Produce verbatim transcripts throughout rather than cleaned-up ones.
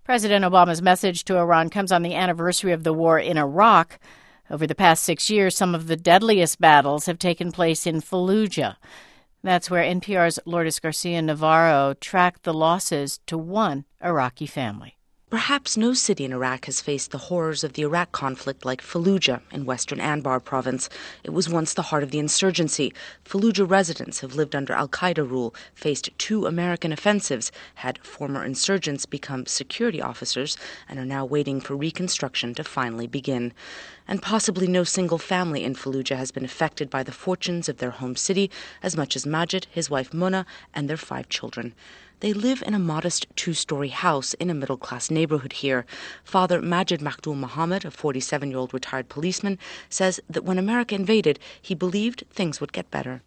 President Obama's message to Iran comes on the anniversary of the war in Iraq. Over the past six years, some of the deadliest battles have taken place in Fallujah. That's where N P R's Lourdes Garcia-Navarro tracked the losses to one Iraqi family. Perhaps no city in Iraq has faced the horrors of the Iraq conflict like Fallujah in western Anbar province. It was once the heart of the insurgency. Fallujah residents have lived under al-Qaeda rule, faced two American offensives, had former insurgents become security officers, and are now waiting for reconstruction to finally begin. And possibly no single family in Fallujah has been affected by the fortunes of their home city as much as Majid, his wife Muna, and their five children. They live in a modest two-story house in a middle-class neighborhood here. Father Majid Makhdoom Mohammed, a forty-seven-year-old retired policeman, says that when America invaded, he believed things would get better.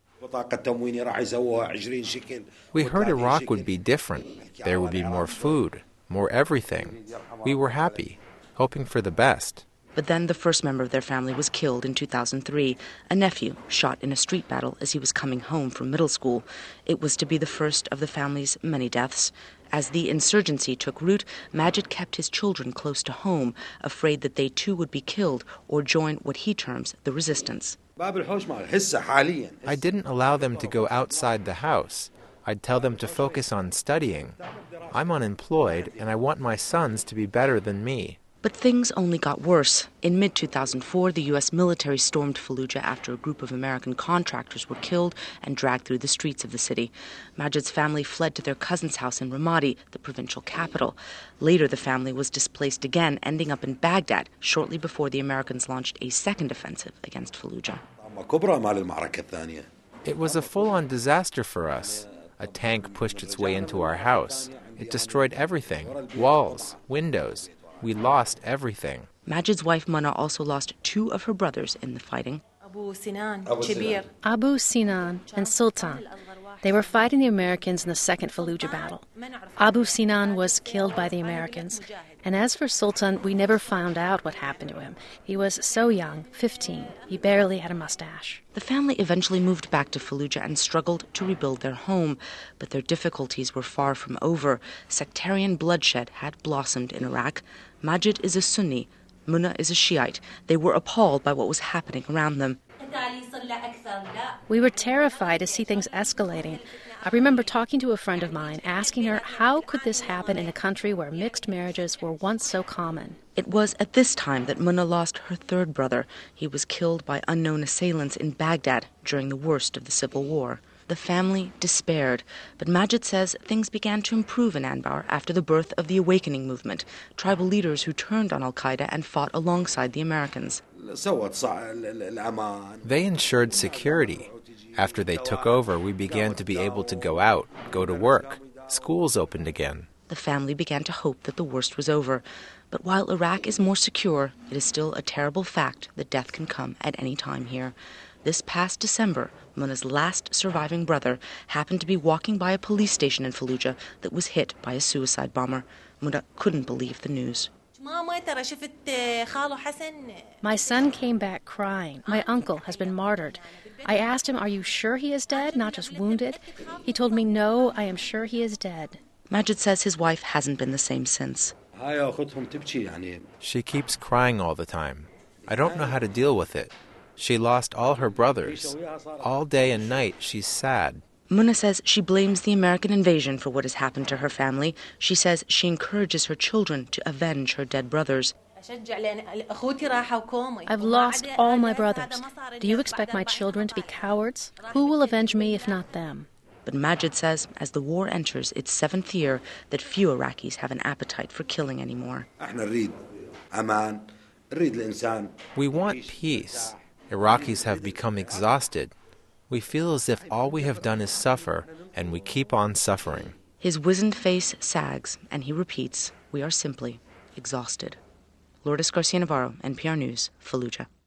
We heard Iraq would be different. There would be more food, more everything. We were happy, hoping for the best. But then the first member of their family was killed in two thousand three, a nephew shot in a street battle as he was coming home from middle school. It was to be the first of the family's many deaths. As the insurgency took root, Majid kept his children close to home, afraid that they too would be killed or join what he terms the resistance. I didn't allow them to go outside the house. I'd tell them to focus on studying. I'm unemployed, and I want my sons to be better than me. But things only got worse. In mid two thousand four, the U S military stormed Fallujah after a group of American contractors were killed and dragged through the streets of the city. Majid's family fled to their cousin's house in Ramadi, the provincial capital. Later, the family was displaced again, ending up in Baghdad shortly before the Americans launched a second offensive against Fallujah. It was a full-on disaster for us. A tank pushed its way into our house. It destroyed everything, walls, windows. We lost everything. Majid's wife Muna also lost two of her brothers in the fighting. Abu Sinan and Sultan. They were fighting the Americans in the Second Fallujah battle. Abu Sinan was killed by the Americans. And as for Sultan, we never found out what happened to him. He was so young, fifteen. He barely had a mustache. The family eventually moved back to Fallujah and struggled to rebuild their home. But their difficulties were far from over. Sectarian bloodshed had blossomed in Iraq. Majid is a Sunni. Muna is a Shiite. They were appalled by what was happening around them. We were terrified to see things escalating. I remember talking to a friend of mine, asking her how could this happen in a country where mixed marriages were once so common. It was at this time that Muna lost her third brother. He was killed by unknown assailants in Baghdad during the worst of the civil war. The family despaired, but Majid says things began to improve in Anbar after the birth of the Awakening movement, tribal leaders who turned on al-Qaeda and fought alongside the Americans. They ensured security. After they took over, we began to be able to go out, go to work. Schools opened again. The family began to hope that the worst was over. But while Iraq is more secure, it is still a terrible fact that death can come at any time here. This past December, Muna's last surviving brother happened to be walking by a police station in Fallujah that was hit by a suicide bomber. Muna couldn't believe the news. My son came back crying. My uncle has been martyred. I asked him, are you sure he is dead, not just wounded? He told me, no, I am sure he is dead. Majid says his wife hasn't been the same since. She keeps crying all the time. I don't know how to deal with it. She lost all her brothers. All day and night, she's sad. Muna says she blames the American invasion for what has happened to her family. She says she encourages her children to avenge her dead brothers. I've lost all my brothers. Do you expect my children to be cowards? Who will avenge me if not them? But Majid says, as the war enters its seventh year, that few Iraqis have an appetite for killing anymore. We want peace. Iraqis have become exhausted. We feel as if all we have done is suffer, and we keep on suffering. His wizened face sags, and he repeats, we are simply exhausted. Lourdes Garcia-Navarro, N P R News, Fallujah.